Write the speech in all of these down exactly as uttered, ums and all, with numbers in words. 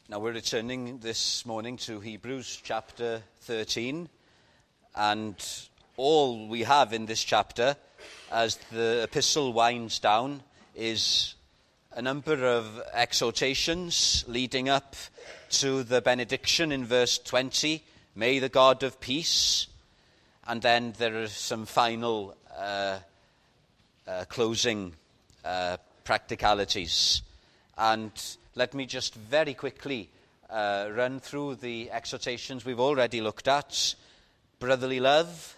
Now we're returning this morning to Hebrews chapter thirteen, and all we have in this chapter as the epistle winds down is a number of exhortations leading up to the benediction in verse twenty, may the God of peace, and then there are some final uh, uh, closing uh, practicalities. And let me just very quickly uh, run through the exhortations we've already looked at. Brotherly love,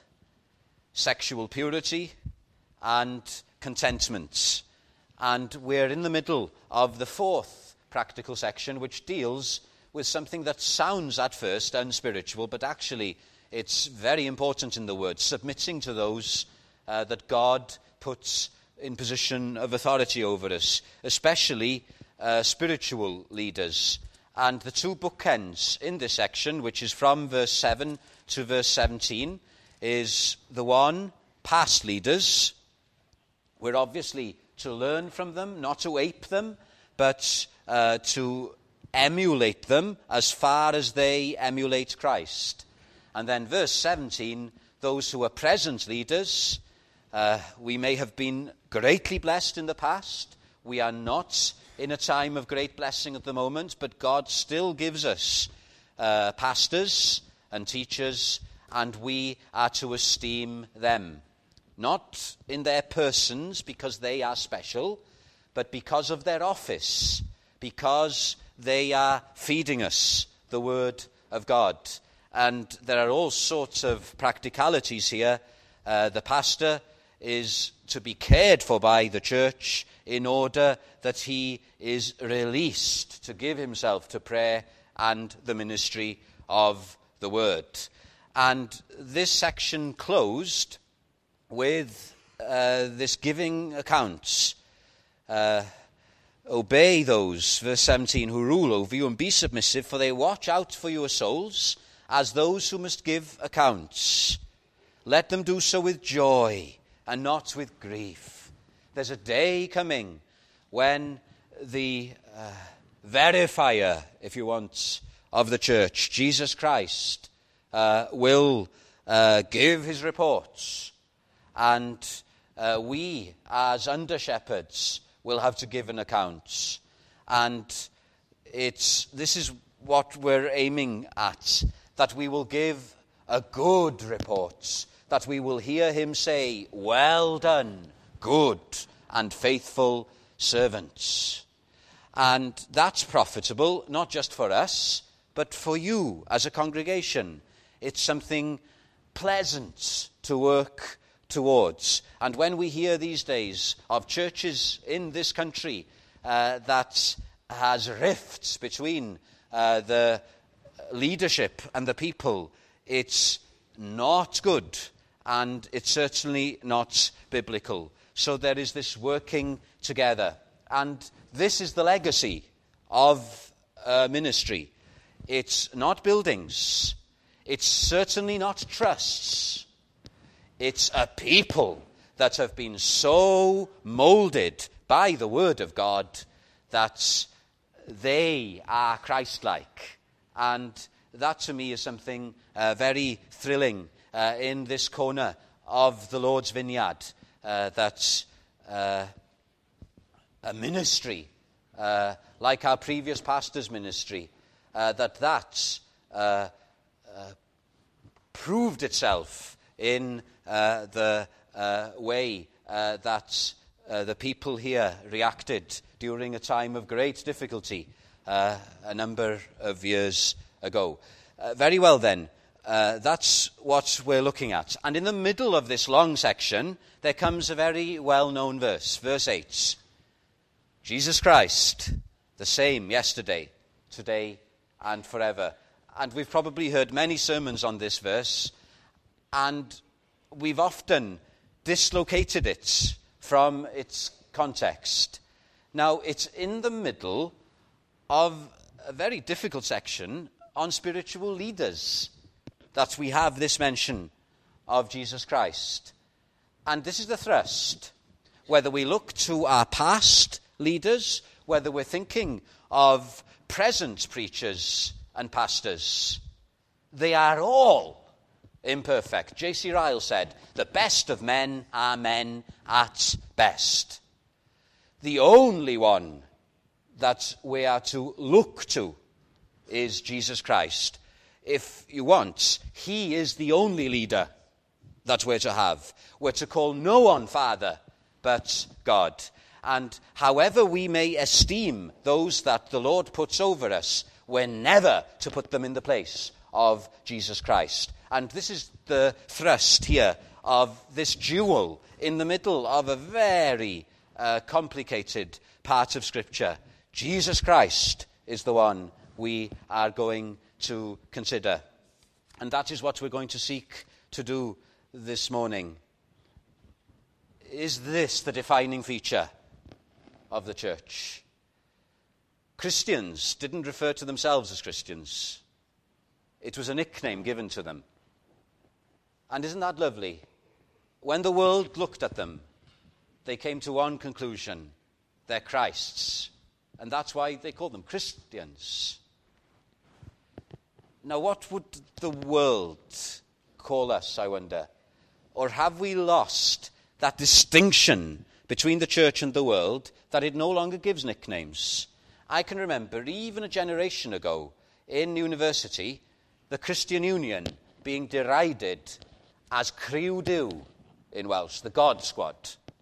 sexual purity, and contentment. And we're in the middle of the fourth practical section, which deals with something that sounds at first unspiritual, but actually it's very important in the word, submitting to those uh, that God puts in position of authority over us, especially Uh, spiritual leaders. And the two bookends in this section, which is from verse seven to verse seventeen, is the one, past leaders. We're obviously to learn from them, not to ape them, but uh, to emulate them as far as they emulate Christ. And then verse seventeen, those who are present leaders. Uh, we may have been greatly blessed in the past. We are not in a time of great blessing at the moment, but God still gives us uh, pastors and teachers, and we are to esteem them. Not in their persons, because they are special, but because of their office, because they are feeding us the Word of God. And there are all sorts of practicalities here. Uh, the pastor is to be cared for by the church in order that he is released to give himself to prayer and the ministry of the word. And this section closed with uh, this giving accounts. Uh, Obey those, verse seventeen, who rule over you, and be submissive, for they watch out for your souls as those who must give accounts. Let them do so with joy and not with grief. There's a day coming when the uh, verifier, if you want, of the church, Jesus Christ, uh, will uh, give his reports. And uh, we, as under-shepherds, will have to give an account. And it's this is what we're aiming at, that we will give a good report, that we will hear him say, well done, good and faithful servants. And that's profitable, not just for us, but for you as a congregation. It's something pleasant to work towards. And when we hear these days of churches in this country uh, that has rifts between uh, the leadership and the people, it's not good. And it's certainly not biblical. So there is this working together. And this is the legacy of uh, ministry. It's not buildings. It's certainly not trusts. It's a people that have been so molded by the Word of God that they are Christ-like. And that to me is something uh, very thrilling Uh, in this corner of the Lord's vineyard, uh, that uh, a ministry, uh, like our previous pastor's ministry, uh, that that uh, uh, proved itself in uh, the uh, way uh, that uh, the people here reacted during a time of great difficulty uh, a number of years ago. Uh, very well then. Uh, that's what we're looking at. And in the middle of this long section, there comes a very well-known verse, verse eight. Jesus Christ, the same yesterday, today, and forever. And we've probably heard many sermons on this verse, and we've often dislocated it from its context. Now, it's in the middle of a very difficult section on spiritual leaders that we have this mention of Jesus Christ. And this is the thrust. Whether we look to our past leaders, whether we're thinking of present preachers and pastors. They are all imperfect. J C Ryle said, "The best of men are men at best." The only one that we are to look to is Jesus Christ. If you want, he is the only leader that we're to have. We're to call no one Father but God. And however we may esteem those that the Lord puts over us, we're never to put them in the place of Jesus Christ. And this is the thrust here of this jewel in the middle of a very uh, complicated part of Scripture. Jesus Christ is the one we are going to consider. And that is what we're going to seek to do this morning. Is this the defining feature of the church? Christians didn't refer to themselves as Christians. It was a nickname given to them. And isn't that lovely? When the world looked at them, they came to one conclusion: they're Christ's. And that's why they call them Christians. Now, what would the world call us, I wonder? Or have we lost that distinction between the church and the world, that it no longer gives nicknames? I can remember, even a generation ago, in university, the Christian Union being derided as Criw Du in Welsh, the God Squad.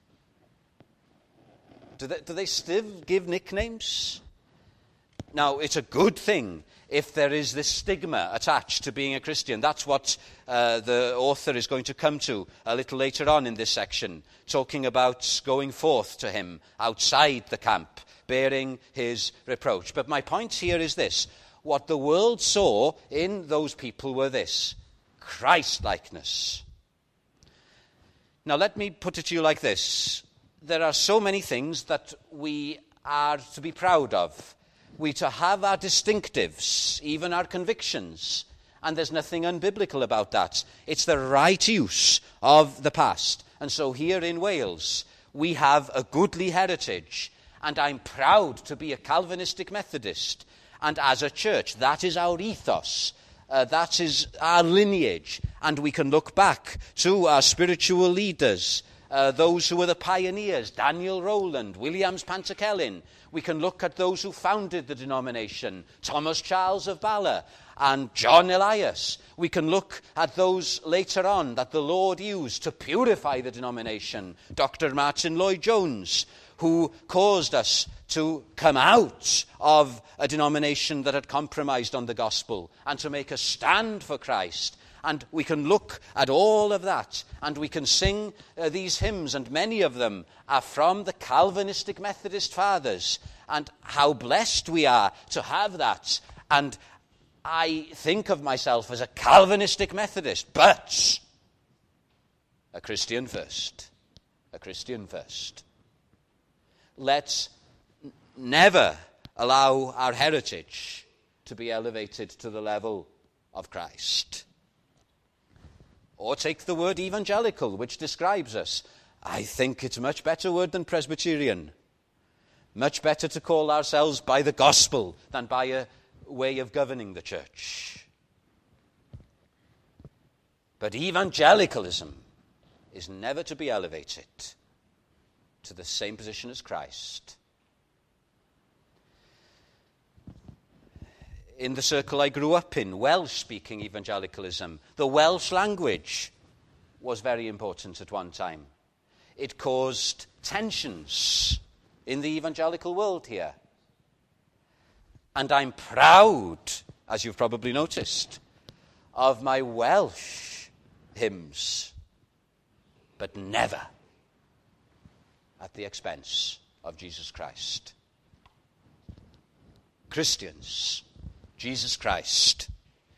Do they, do they still give nicknames? Now, it's a good thing if there is this stigma attached to being a Christian. That's what uh, the author is going to come to a little later on in this section, talking about going forth to him outside the camp, bearing his reproach. But my point here is this: what the world saw in those people were this: Christ-likeness. Now, let me put it to you like this. There are so many things that we are to be proud of. We to have our distinctives, even our convictions. And there's nothing unbiblical about that. It's the right use of the past. And so here in Wales, we have a goodly heritage. And I'm proud to be a Calvinistic Methodist. And as a church, that is our ethos. Uh, that is our lineage. And we can look back to our spiritual leaders, uh, those who were the pioneers, Daniel Rowland, Williams Pantycelyn. We can look at those who founded the denomination, Thomas Charles of Bala and John Elias. We can look at those later on that the Lord used to purify the denomination, Doctor Martin Lloyd-Jones, who caused us to come out of a denomination that had compromised on the gospel and to make a stand for Christ. And we can look at all of that, and we can sing uh, these hymns, and many of them are from the Calvinistic Methodist fathers. And how blessed we are to have that. And I think of myself as a Calvinistic Methodist, but a Christian first. A Christian first. Let's n- never allow our heritage to be elevated to the level of Christ. Or take the word evangelical, which describes us. I think it's a much better word than Presbyterian. Much better to call ourselves by the gospel than by a way of governing the church. But evangelicalism is never to be elevated to the same position as Christ. In the circle I grew up in, Welsh-speaking evangelicalism, the Welsh language was very important at one time. It caused tensions in the evangelical world here. And I'm proud, as you've probably noticed, of my Welsh hymns, but never at the expense of Jesus Christ. Christians, Jesus Christ.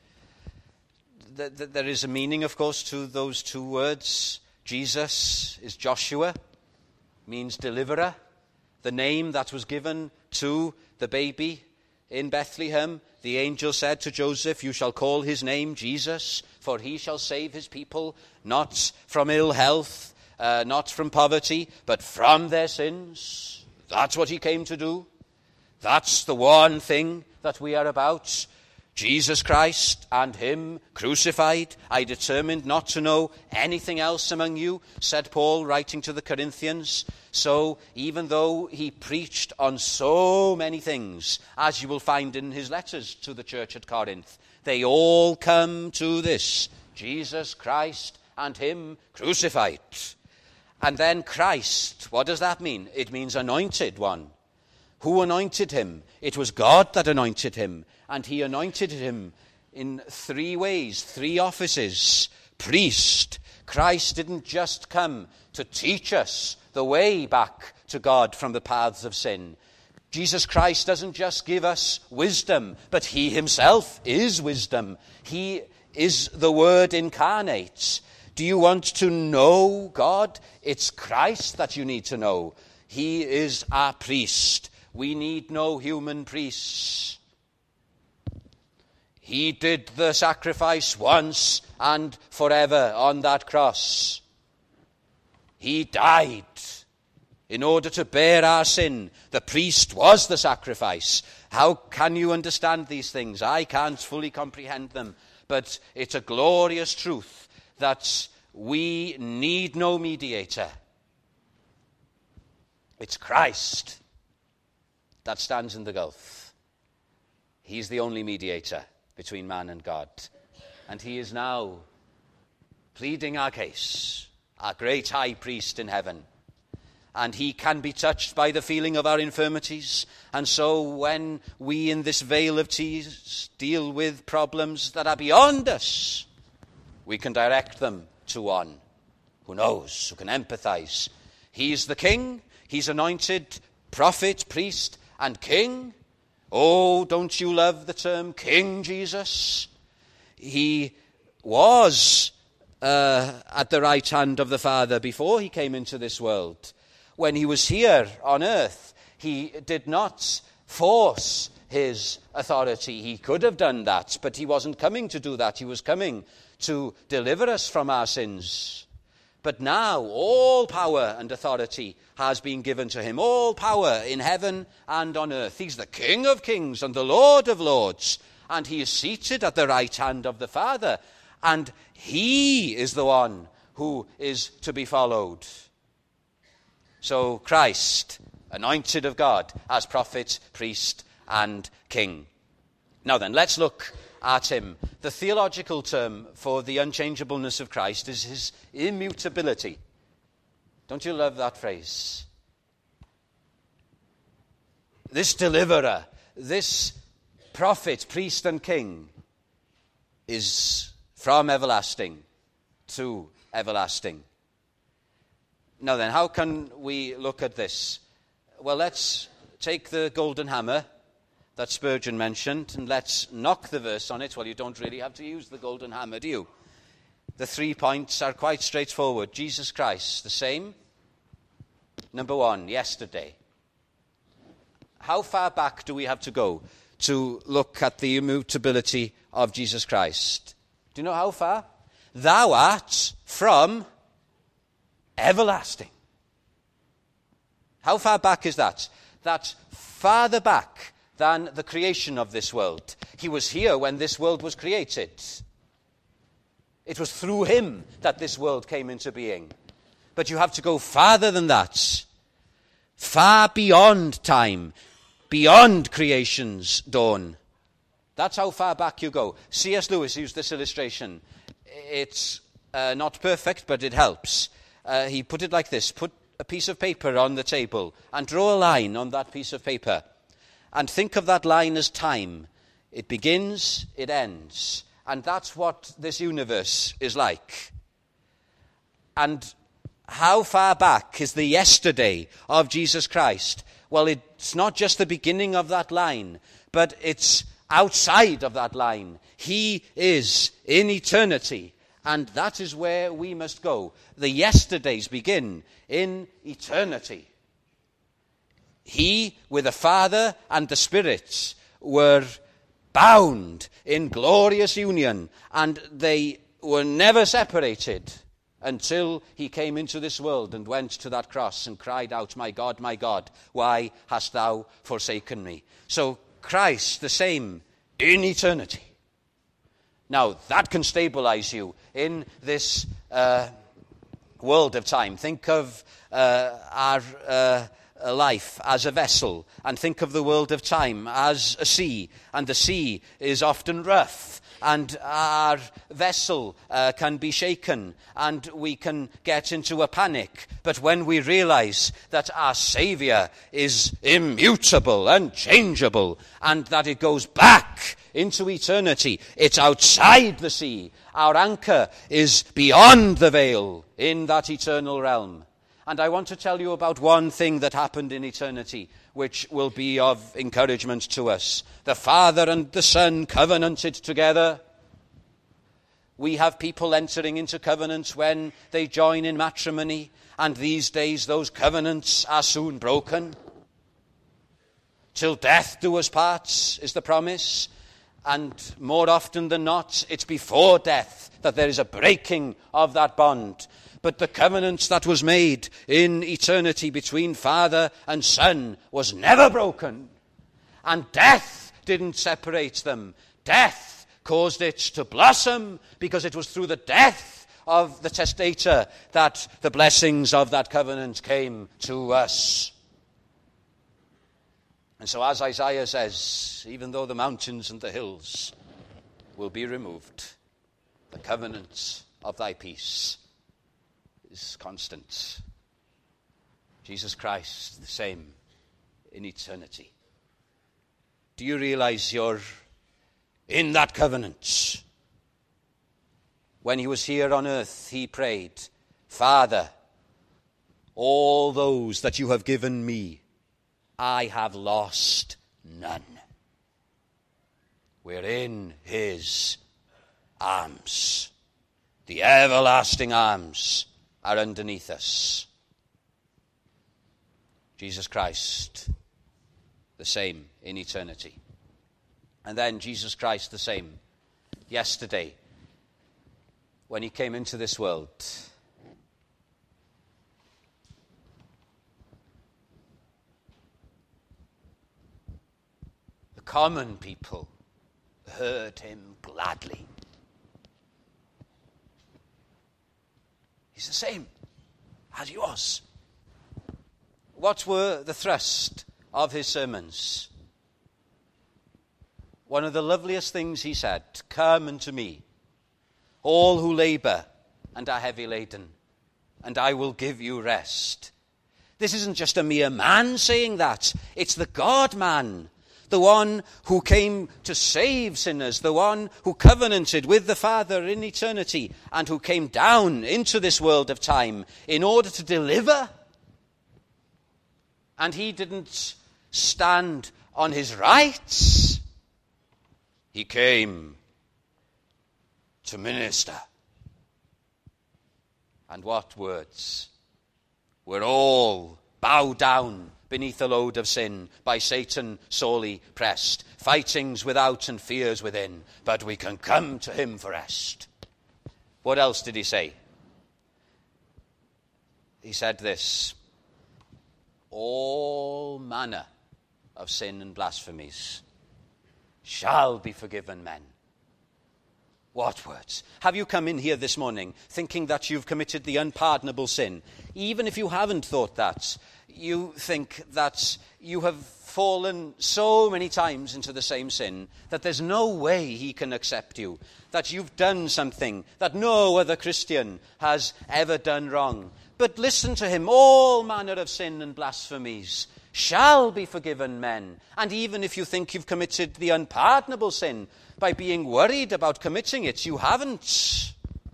There is a meaning, of course, to those two words. Jesus is Joshua, means deliverer. The name that was given to the baby in Bethlehem, the angel said to Joseph, "You shall call his name Jesus, for he shall save his people, not from ill health, uh, not from poverty, but from their sins." That's what he came to do. That's the one thing that we are about. Jesus Christ and him crucified. I determined not to know anything else among you, said Paul, writing to the Corinthians. So even though he preached on so many things, as you will find in his letters to the church at Corinth, they all come to this: Jesus Christ and him crucified. And then Christ, what does that mean? It means anointed one. Who anointed him? It was God that anointed him. And he anointed him in three ways, three offices. Priest. Christ didn't just come to teach us the way back to God from the paths of sin. Jesus Christ doesn't just give us wisdom, but he himself is wisdom. He is the Word incarnate. Do you want to know God? It's Christ that you need to know. He is our priest. We need no human priests. He did the sacrifice once and forever on that cross. He died in order to bear our sin. The priest was the sacrifice. How can you understand these things? I can't fully comprehend them. But it's a glorious truth that we need no mediator. It's Christ that stands in the gulf. He's the only mediator between man and God. And he is now pleading our case, our great high priest in heaven. And he can be touched by the feeling of our infirmities. And so when we in this vale of tears deal with problems that are beyond us, we can direct them to one who knows, who can empathize. He's the king. He's anointed prophet, priest, and king. Oh, don't you love the term King Jesus? He was uh, at the right hand of the Father before he came into this world. When he was here on earth, he did not force his authority. He could have done that, but he wasn't coming to do that. He was coming to deliver us from our sins. But now all power and authority has been given to him. All power in heaven and on earth. He's the King of kings and the Lord of lords. And he is seated at the right hand of the Father. And he is the one who is to be followed. So Christ, anointed of God as prophet, priest, and king. Now then, let's look at him. The theological term for the unchangeableness of Christ is his immutability. Don't you love that phrase? This deliverer, this prophet, priest, and king is from everlasting to everlasting. Now then, how can we look at this? Well, let's take the golden hammer that Spurgeon mentioned, and let's knock the verse on it. Well, you don't really have to use the golden hammer, do you? The three points are quite straightforward. Jesus Christ, the same. Number one, yesterday. How far back do we have to go to look at the immutability of Jesus Christ? Do you know how far? Thou art from everlasting. How far back is that? That's farther back than the creation of this world. He was here when this world was created. It was through him that this world came into being. But you have to go farther than that. Far beyond time. Beyond creation's dawn. That's how far back you go. C S Lewis used this illustration. It's uh, not perfect, but it helps. Uh, he put it like this. Put a piece of paper on the table and draw a line on that piece of paper. And think of that line as time. It begins, it ends. And that's what this universe is like. And how far back is the yesterday of Jesus Christ? Well, it's not just the beginning of that line, but it's outside of that line. He is in eternity. And that is where we must go. The yesterdays begin in eternity. He, with the Father and the Spirit, were bound in glorious union, and they were never separated until he came into this world and went to that cross and cried out, "My God, my God, why hast thou forsaken me?" So Christ the same in eternity. Now, that can stabilize you in this uh, world of time. Think of uh, our uh, life as a vessel, and think of the world of time as a sea. And the sea is often rough, and our vessel uh, can be shaken, and we can get into a panic. But when we realize that our Saviour is immutable and changeable, and that it goes back into eternity, it's outside the sea. Our anchor is beyond the veil in that eternal realm. And I want to tell you about one thing that happened in eternity, which will be of encouragement to us. The Father and the Son covenanted together. We have people entering into covenants when they join in matrimony, and these days those covenants are soon broken. Till death do us part is the promise. And more often than not, it's before death that there is a breaking of that bond. But the covenant that was made in eternity between Father and Son was never broken. And death didn't separate them. Death caused it to blossom, because it was through the death of the testator that the blessings of that covenant came to us. And so, as Isaiah says, even though the mountains and the hills will be removed, the covenant of thy peace is constant. Jesus Christ, the same in eternity. Do you realize you're in that covenant? When he was here on earth, he prayed, "Father, all those that you have given me, I have lost none." We're in his arms. The everlasting arms are underneath us. Jesus Christ, the same in eternity. And then Jesus Christ, the same yesterday when he came into this world. Common people heard him gladly. He's the same as he was. What were the thrust of his sermons? One of the loveliest things he said, "Come unto me, all who labor and are heavy laden, and I will give you rest." This isn't just a mere man saying that. It's the God-man, the one who came to save sinners, the one who covenanted with the Father in eternity, and who came down into this world of time in order to deliver. And he didn't stand on his rights. He came to minister. And what words? We're all bowed down beneath the load of sin, by Satan sorely pressed, fightings without and fears within, but we can come to him for rest. What else did he say? He said this: all manner of sin and blasphemies shall be forgiven men. What words? Have you come in here this morning thinking that you've committed the unpardonable sin? Even if you haven't thought that, you think that you have fallen so many times into the same sin that there's no way he can accept you, that you've done something that no other Christian has ever done wrong. But listen to him: all manner of sin and blasphemies shall be forgiven men. And even if you think you've committed the unpardonable sin by being worried about committing it, you haven't.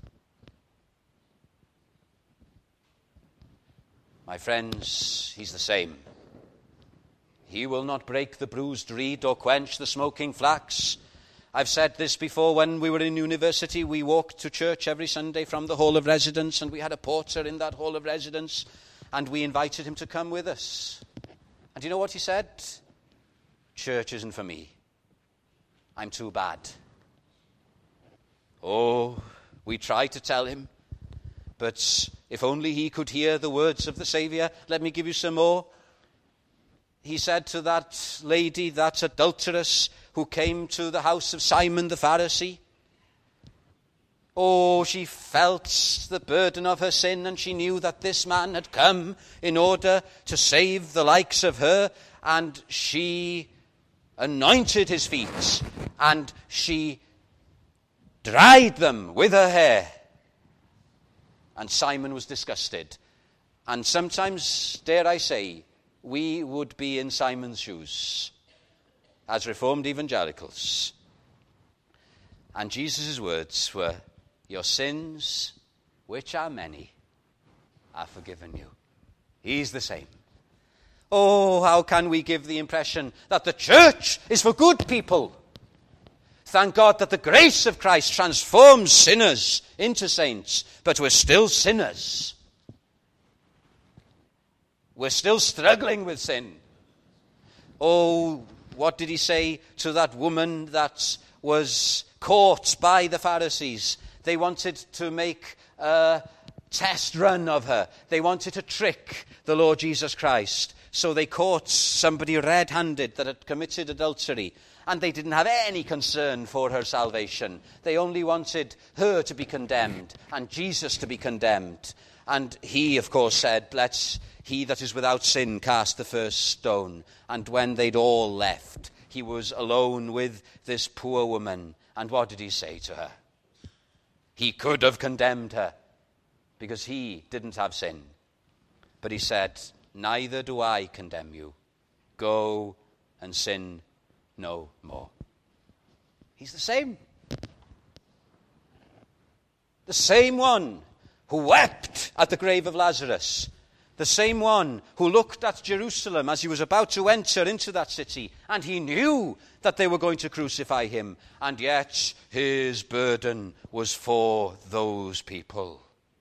My friends, he's the same. He will not break the bruised reed or quench the smoking flax. I've said this before. When we were in university, we walked to church every Sunday from the hall of residence, and we had a porter in that hall of residence, and we invited him to come with us. And you know what he said? Church isn't for me. I'm too bad. Oh, we tried to tell him But if only he could hear the words of the Saviour. Let me give you some more. He said to that lady, that adulteress who came to the house of Simon the Pharisee, oh, she felt the burden of her sin, and she knew that this man had come in order to save the likes of her, and she anointed his feet, and she dried them with her hair. And Simon was disgusted. And sometimes, dare I say, we would be in Simon's shoes as Reformed evangelicals. And Jesus' words were, your sins, which are many, are forgiven you. He's the same. Oh, how can we give the impression that the church is for good people? Thank God that the grace of Christ transforms sinners into saints, but we're still sinners. We're still struggling with sin. Oh, what did he say to that woman that was caught by the Pharisees? They wanted to make a test run of her. They wanted to trick the Lord Jesus Christ. So they caught somebody red-handed that had committed adultery. And they didn't have any concern for her salvation. They only wanted her to be condemned and Jesus to be condemned. And he, of course, said, let he that is without sin cast the first stone. And when they'd all left, he was alone with this poor woman. And what did he say to her? He could have condemned her because he didn't have sin. But he said, neither do I condemn you. Go and sin no more. He's the same. The same one who wept at the grave of Lazarus. The same one who looked at Jerusalem as he was about to enter into that city, and he knew that they were going to crucify him, and yet his burden was for those people.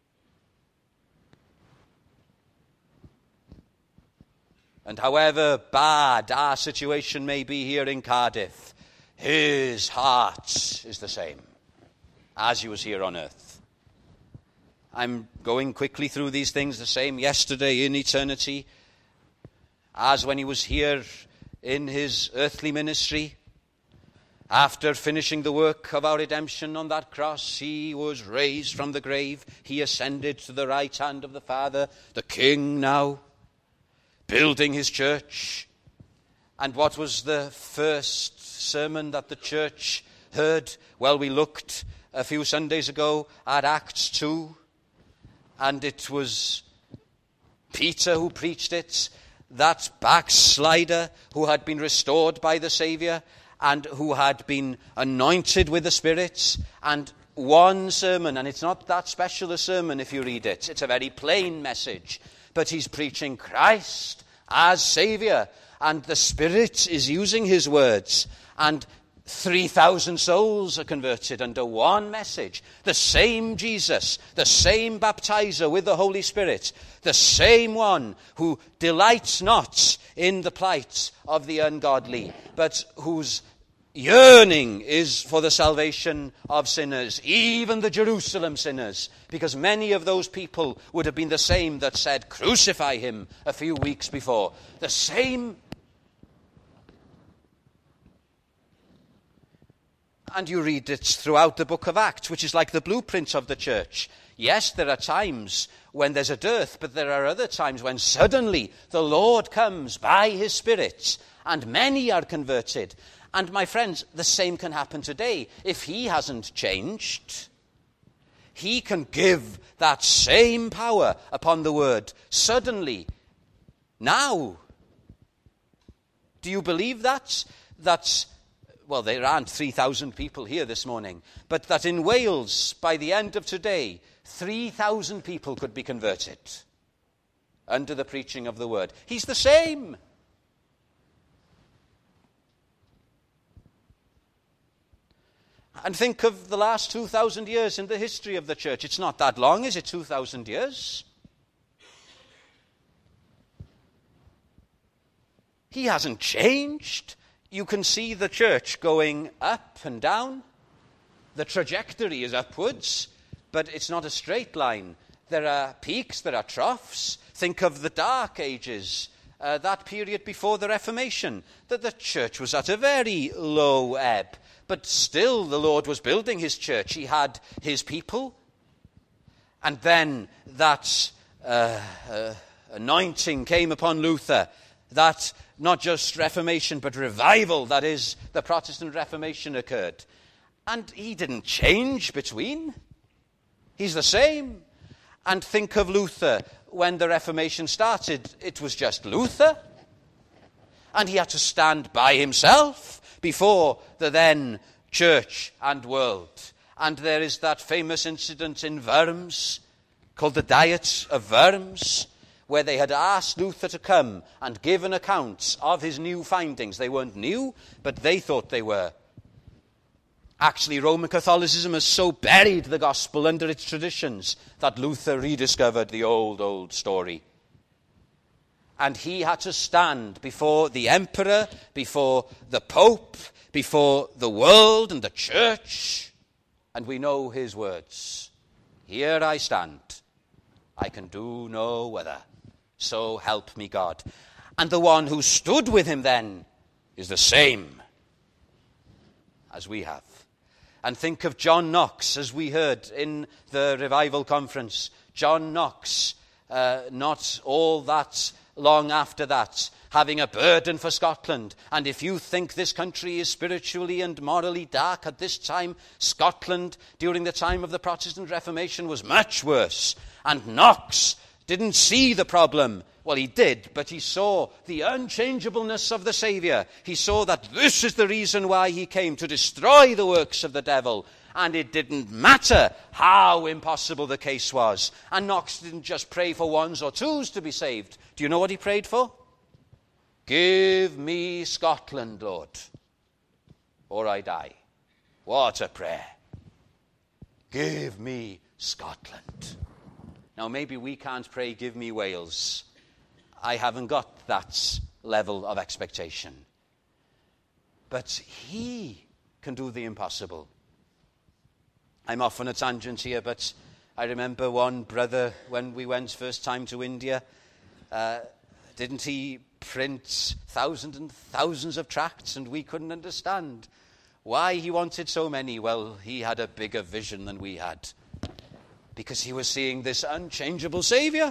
And however bad our situation may be here in Cardiff, his heart is the same as he was here on earth. I'm going quickly through these things, the same yesterday in eternity as when he was here in his earthly ministry. After finishing the work of our redemption on that cross, he was raised from the grave. He ascended to the right hand of the Father, the King now, building his church. And what was the first sermon that the church heard? Well, we looked a few Sundays ago at Acts two. And it was Peter who preached it, that backslider who had been restored by the Saviour and who had been anointed with the Spirit. And one sermon, and it's not that special a sermon if you read it. It's a very plain message. But he's preaching Christ as Saviour, and the Spirit is using his words. And three thousand souls are converted under one message. The same Jesus, the same baptizer with the Holy Spirit, the same one who delights not in the plight of the ungodly, but whose yearning is for the salvation of sinners, even the Jerusalem sinners, because many of those people would have been the same that said, crucify him, a few weeks before. The same. And you read it throughout the book of Acts, which is like the blueprint of the church. Yes, there are times when there's a dearth, but there are other times when suddenly the Lord comes by his Spirit and many are converted. And my friends, the same can happen today. If he hasn't changed, he can give that same power upon the word suddenly, now. Do you believe that? That's Well, there aren't three thousand people here this morning, but that in Wales, by the end of today, three thousand people could be converted under the preaching of the word. He's the same. And think of the last two thousand years in the history of the church. It's not that long, is it? two thousand years? He hasn't changed. You can see the church going up and down. The trajectory is upwards, but it's not a straight line. There are peaks, there are troughs. Think of the Dark Ages, uh, that period before the Reformation, that the church was at a very low ebb. But still the Lord was building his church. He had his people. And then that uh, uh, anointing came upon Luther. That not just Reformation, but revival, that is, the Protestant Reformation occurred. And he didn't change between. He's the same. And think of Luther. When the Reformation started, it was just Luther. And he had to stand by himself before the then church and world. And there is that famous incident in Worms called the Diet of Worms, where they had asked Luther to come and give an account of his new findings. They weren't new, but they thought they were. Actually, Roman Catholicism has so buried the gospel under its traditions that Luther rediscovered the old, old story. And he had to stand before the emperor, before the pope, before the world and the church. And we know his words. Here I stand. I can do no other. So help me God. And the one who stood with him then is the same as we have. And think of John Knox, as we heard in the revival conference. John Knox, uh, not all that long after that, having a burden for Scotland. And if you think this country is spiritually and morally dark at this time, Scotland, during the time of the Protestant Reformation, was much worse. And Knox didn't see the problem. Well, he did, but he saw the unchangeableness of the Saviour. He saw that this is the reason why he came, to destroy the works of the devil. And it didn't matter how impossible the case was. And Knox didn't just pray for ones or twos to be saved. Do you know what he prayed for? Give me Scotland, Lord, or I die. What a prayer. Give me Scotland. Now, maybe we can't pray, give me Wales. I haven't got that level of expectation. But he can do the impossible. I'm off on a tangent here, but I remember one brother, when we went first time to India, uh, didn't he print thousands and thousands of tracts, and we couldn't understand why he wanted so many. Well, he had a bigger vision than we had, because he was seeing this unchangeable Saviour.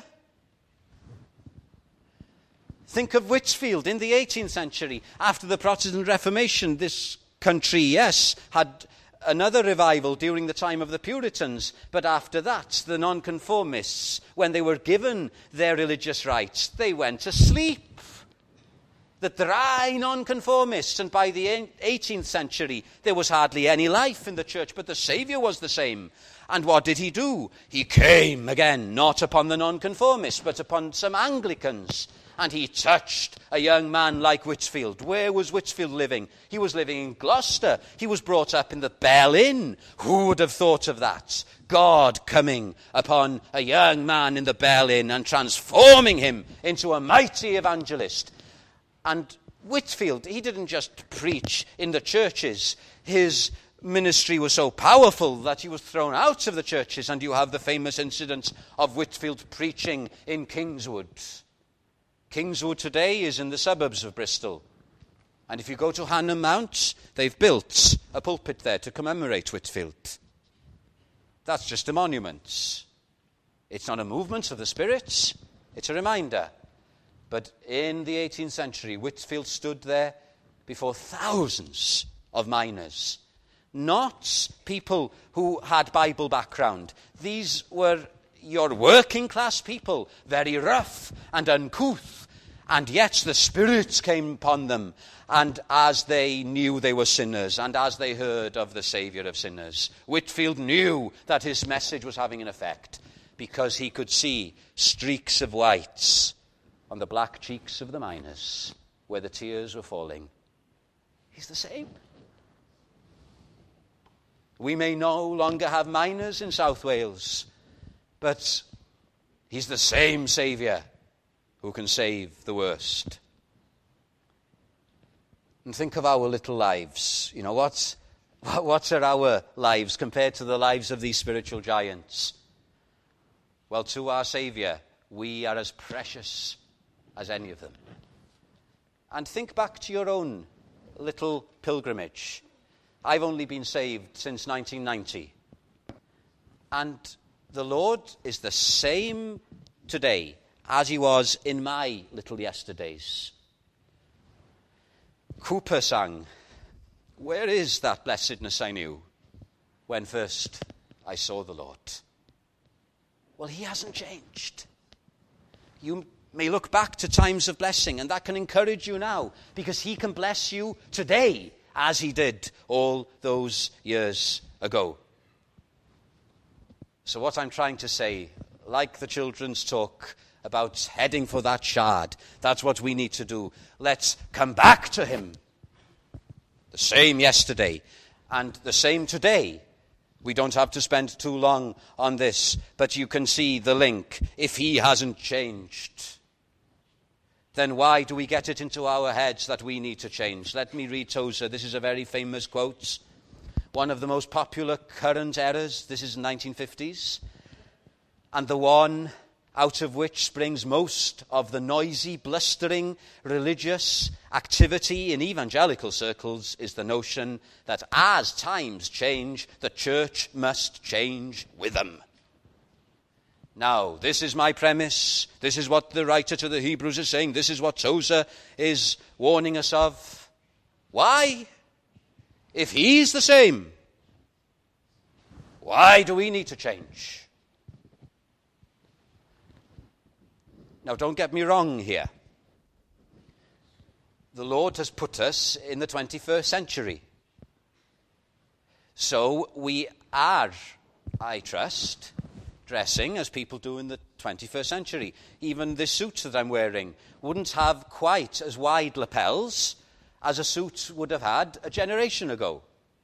Think of Whitfield in the eighteenth century. After the Protestant Reformation, this country, yes, had another revival during the time of the Puritans. But after that, the nonconformists, when they were given their religious rights, they went to sleep. The dry nonconformists. And by the eighteenth century, there was hardly any life in the church, but the Saviour was the same. And what did he do? He came again, not upon the nonconformists, but upon some Anglicans. And he touched a young man like Whitfield. Where was Whitfield living? He was living in Gloucester. He was brought up in the Bell Inn. Who would have thought of that? God coming upon a young man in the Bell Inn and transforming him into a mighty evangelist. And Whitfield, he didn't just preach in the churches. His ministry was so powerful that he was thrown out of the churches. And you have the famous incident of Whitfield preaching in Kingswood. Kingswood today is in the suburbs of Bristol. And if you go to Hannam Mount, they've built a pulpit there to commemorate Whitfield. That's just a monument. It's not a movement of the spirits. It's a reminder. But in the eighteenth century, Whitfield stood there before thousands of miners. Not people who had Bible background. These were your working class people, very rough and uncouth. And yet the spirits came upon them, and as they knew they were sinners, and as they heard of the Saviour of sinners, Whitfield knew that his message was having an effect, because he could see streaks of whites on the black cheeks of the miners, where the tears were falling. He's the same. We may no longer have miners in South Wales, but he's the same Saviour who can save the worst. And think of our little lives. You know, what, what are our lives compared to the lives of these spiritual giants? well, to our Saviour, we are as precious as any of them. And think back to your own little pilgrimage. I've only been saved since nineteen ninety. And the Lord is the same today as he was in my little yesterdays. Cooper sang, "Where is that blessedness I knew when first I saw the Lord?" Well, he hasn't changed. You may look back to times of blessing, and that can encourage you now, because he can bless you today as he did all those years ago. So what I'm trying to say, like the children's talk about heading for that shard, that's what we need to do. Let's come back to him. The same yesterday and the same today. We don't have to spend too long on this, but you can see the link. If he hasn't changed, then why do we get it into our heads that we need to change? Let me read Tozer. This is a very famous quote. One of the most popular current errors. This is nineteen fifties. And the one out of which springs most of the noisy, blustering, religious activity in evangelical circles is the notion that as times change, the church must change with them. Now, this is my premise. This is what the writer to the Hebrews is saying. This is what Tozer is warning us of. Why? If he's the same, why do we need to change? Now, don't get me wrong here. The Lord has put us in the twenty-first century. So we are, I trust, dressing as people do in the twenty-first century. Even this suit that I'm wearing wouldn't have quite as wide lapels as a suit would have had a generation ago.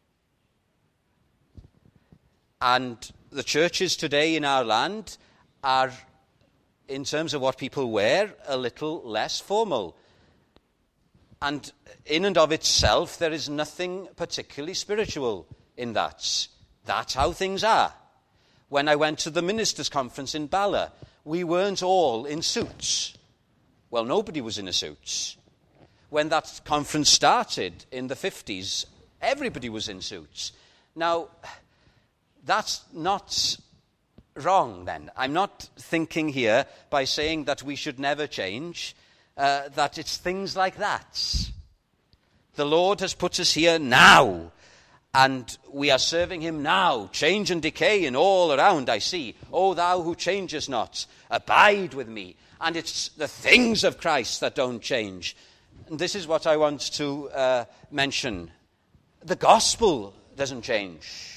And the churches today in our land are, in terms of what people wear, a little less formal. And in and of itself, there is nothing particularly spiritual in that. That's how things are. When I went to the ministers' conference in Bala, we weren't all in suits. Well, nobody was in a suit. When that conference started in the fifties, everybody was in suits. Now, that's not wrong then. I'm not thinking here by saying that we should never change, uh, that it's things like that. The Lord has put us here now, and we are serving him now. Change and decay in all around I see. O thou who changest not, abide with me. And it's the things of Christ that don't change. And this is what I want to uh, mention. The gospel doesn't change.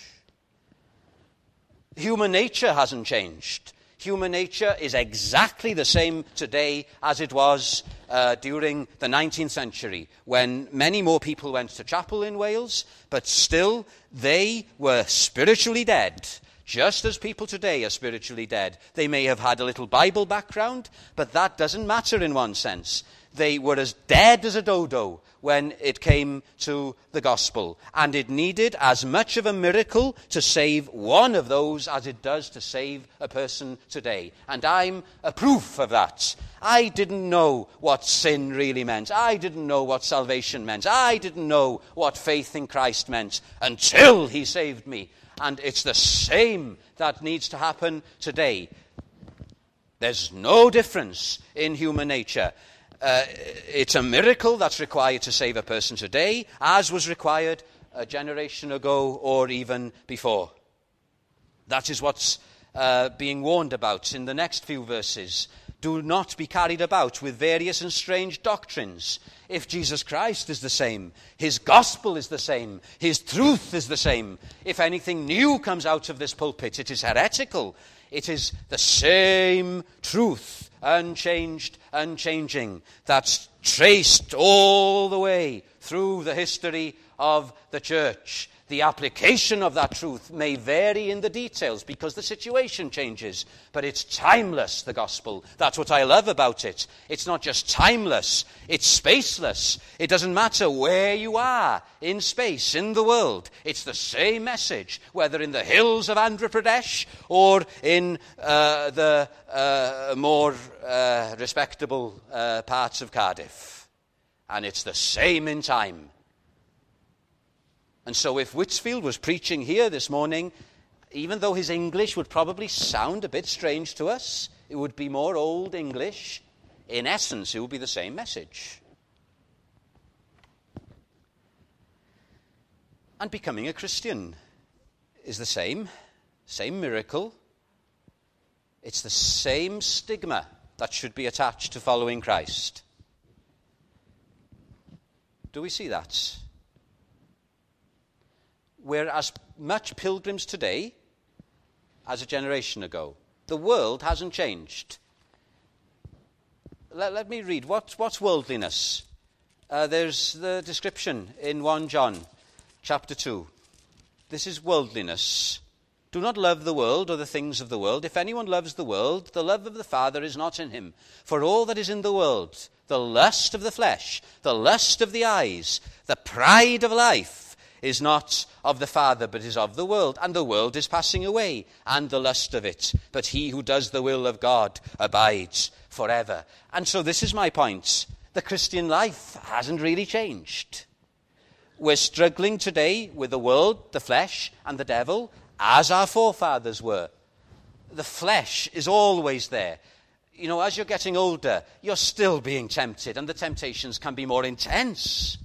Human nature hasn't changed. Human nature is exactly the same today as it was uh, during the nineteenth century, when many more people went to chapel in Wales, but still they were spiritually dead, just as people today are spiritually dead. They may have had a little Bible background, but that doesn't matter in one sense. They were as dead as a dodo when it came to the gospel. And it needed as much of a miracle to save one of those as it does to save a person today. And I'm a proof of that. I didn't know what sin really meant. I didn't know what salvation meant. I didn't know what faith in Christ meant until he saved me. And it's the same that needs to happen today. There's no difference in human nature. Uh, it's a miracle that's required to save a person today, as was required a generation ago or even before. That is what's uh, being warned about in the next few verses. Do not be carried about with various and strange doctrines. If Jesus Christ is the same, his gospel is the same, his truth is the same. If anything new comes out of this pulpit, it is heretical. It is the same truth, unchanged, unchanging, that's traced all the way through the history of the church. The The application of that truth may vary in the details because the situation changes, but it's timeless, the gospel. That's what I love about it. It's not just timeless, it's spaceless. It doesn't matter where you are in space, in the world. It's the same message, whether in the hills of Andhra Pradesh or in uh, the uh, more uh, respectable uh, parts of Cardiff. And it's the same in time. And so if Whitfield was preaching here this morning, even though his English would probably sound a bit strange to us, it would be more Old English, in essence, it would be the same message. And becoming a Christian is the same, same miracle. It's the same stigma that should be attached to following Christ. Do we see that? We're as much pilgrims today as a generation ago. The world hasn't changed. Let, let me read. What, what's worldliness? Uh, there's the description in First John chapter two. This is worldliness. Do not love the world or the things of the world. If anyone loves the world, the love of the Father is not in him. For all that is in the world, the lust of the flesh, the lust of the eyes, the pride of life, is not of the Father, but is of the world. And the world is passing away, and the lust of it. But he who does the will of God abides forever. And so this is my point. The Christian life hasn't really changed. We're struggling today with the world, the flesh, and the devil, as our forefathers were. The flesh is always there. You know, as you're getting older, you're still being tempted, and the temptations can be more intense.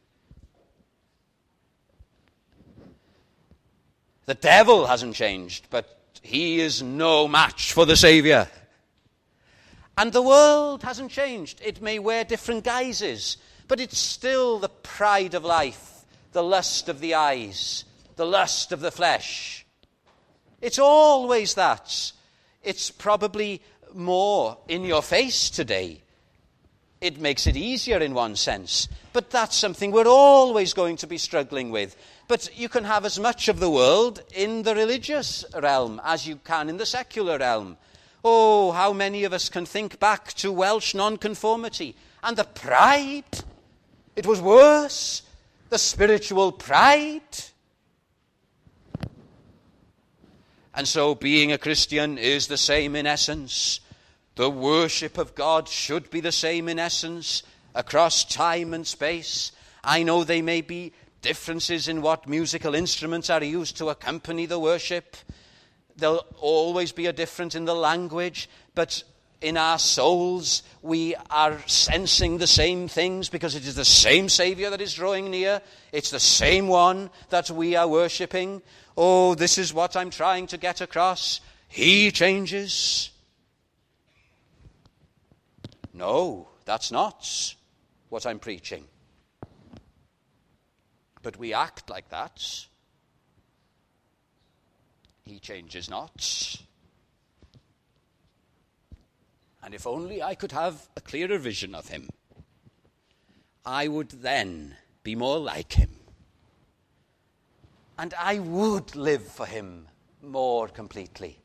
The devil hasn't changed, but he is no match for the Saviour. And the world hasn't changed. It may wear different guises, but it's still the pride of life, the lust of the eyes, the lust of the flesh. It's always that. It's probably more in your face today. It makes it easier in one sense, but that's something we're always going to be struggling with. But you can have as much of the world in the religious realm as you can in the secular realm. Oh, how many of us can think back to Welsh nonconformity and the pride? It was worse, the spiritual pride. And so being a Christian is the same in essence. The worship of God should be the same in essence across time and space. I know they may be differences in what musical instruments are used to accompany the worship. There'll always be a difference in the language, but in our souls we are sensing the same things because it is the same Saviour that is drawing near. It's the same one that we are worshipping. Oh, this is what I'm trying to get across. He changes. No, that's not what I'm preaching. But we act like that. He changes not. And if only I could have a clearer vision of him, I would then be more like him. And I would live for him more completely.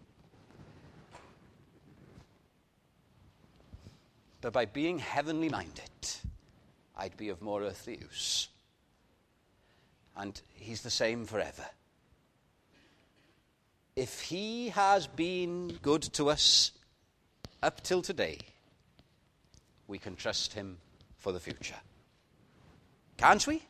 But by being heavenly minded, I'd be of more earthly use. And he's the same forever. If he has been good to us up till today, we can trust him for the future. Can't we?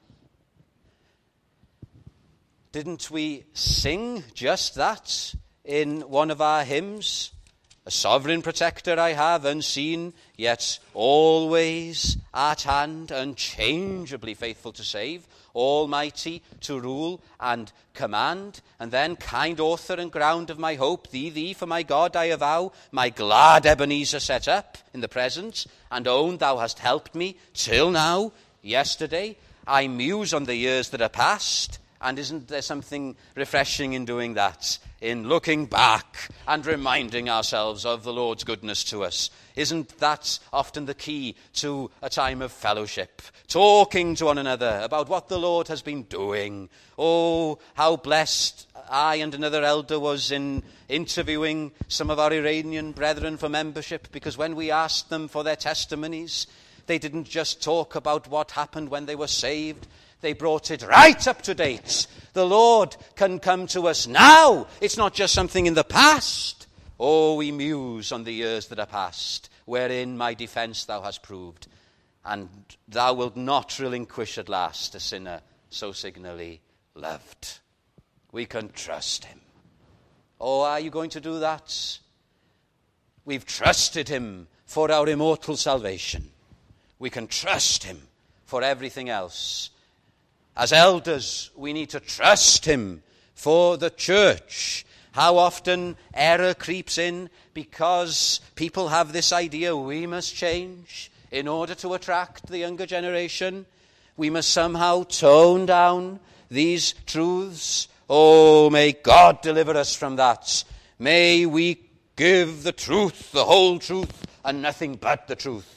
Didn't we sing just that in one of our hymns? A sovereign protector I have, unseen, yet always at hand, unchangeably faithful to save, almighty to rule and command. And then, kind author and ground of my hope, thee, thee, for my God I avow, my glad Ebenezer set up in the present, and own thou hast helped me till now. Yesterday I muse on the years that are past, And isn't there something refreshing in doing that? In looking back and reminding ourselves of the Lord's goodness to us. Isn't that often the key to a time of fellowship? Talking to one another about what the Lord has been doing. Oh, how blessed I and another elder was in interviewing some of our Iranian brethren for membership, because when we asked them for their testimonies, they didn't just talk about what happened when they were saved. They brought it right up to date. The Lord can come to us now. It's not just something in the past. Oh, we muse on the years that are past, wherein my defence thou hast proved, and thou wilt not relinquish at last a sinner so signally loved. We can trust him. Oh, are you going to do that? We've trusted him for our immortal salvation. We can trust him for everything else. As elders, we need to trust him for the church. How often error creeps in because people have this idea we must change in order to attract the younger generation. We must somehow tone down these truths. Oh, may God deliver us from that. May we give the truth, the whole truth, and nothing but the truth.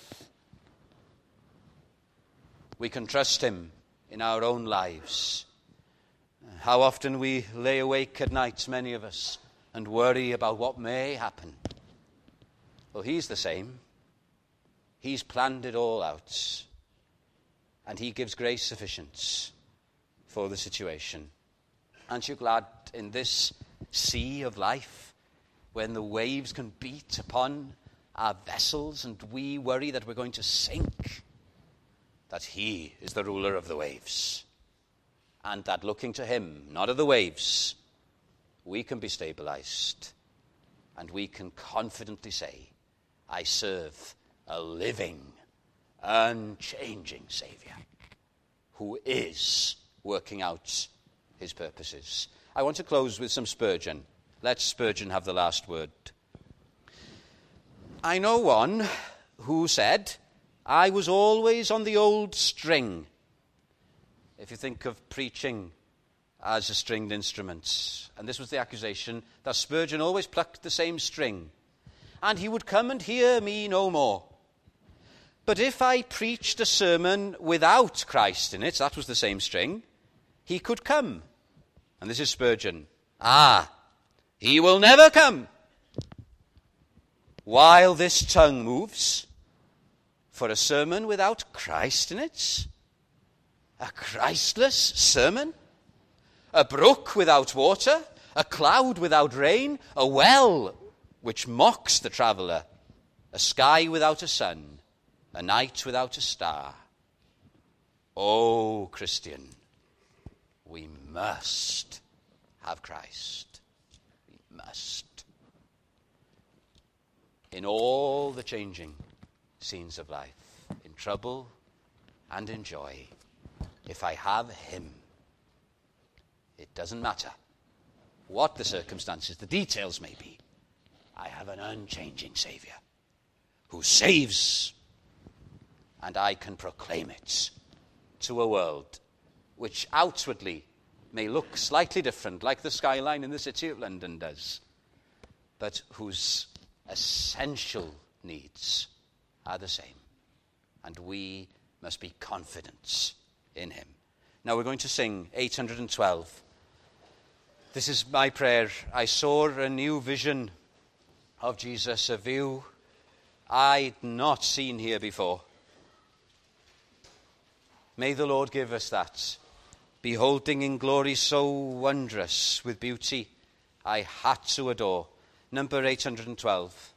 We can trust him in our own lives. How often we lay awake at night, many of us, and worry about what may happen. Well, he's the same. He's planned it all out. And he gives grace sufficient for the situation. Aren't you glad in this sea of life, when the waves can beat upon our vessels and we worry that we're going to sink, that he is the ruler of the waves, and that looking to him, not at the waves, we can be stabilized, and we can confidently say, I serve a living, unchanging Savior who is working out his purposes. I want to close with some Spurgeon. Let Spurgeon have the last word. I know one who said, I was always on the old string. If you think of preaching as a stringed instrument. And this was the accusation, that Spurgeon always plucked the same string. And he would come and hear me no more. But if I preached a sermon without Christ in it, that was the same string, he could come. And this is Spurgeon. Ah, he will never come while this tongue moves. For a sermon without Christ in it? A Christless sermon? A brook without water? A cloud without rain? A well which mocks the traveller? A sky without a sun? A night without a star? Oh, Christian, we must have Christ. We must. In all the changing scenes of life, in trouble and in joy, if I have him, it doesn't matter what the circumstances, the details may be. I have an unchanging Savior who saves, and I can proclaim it to a world which outwardly may look slightly different, like the skyline in the city of London does, but whose essential needs are the same. And we must be confident in him. Now we're going to sing eight hundred twelve. This is my prayer. I saw a new vision of Jesus, a view I'd not seen here before. May the Lord give us that. Beholding in glory so wondrous with beauty, I had to adore. Number eight hundred twelve.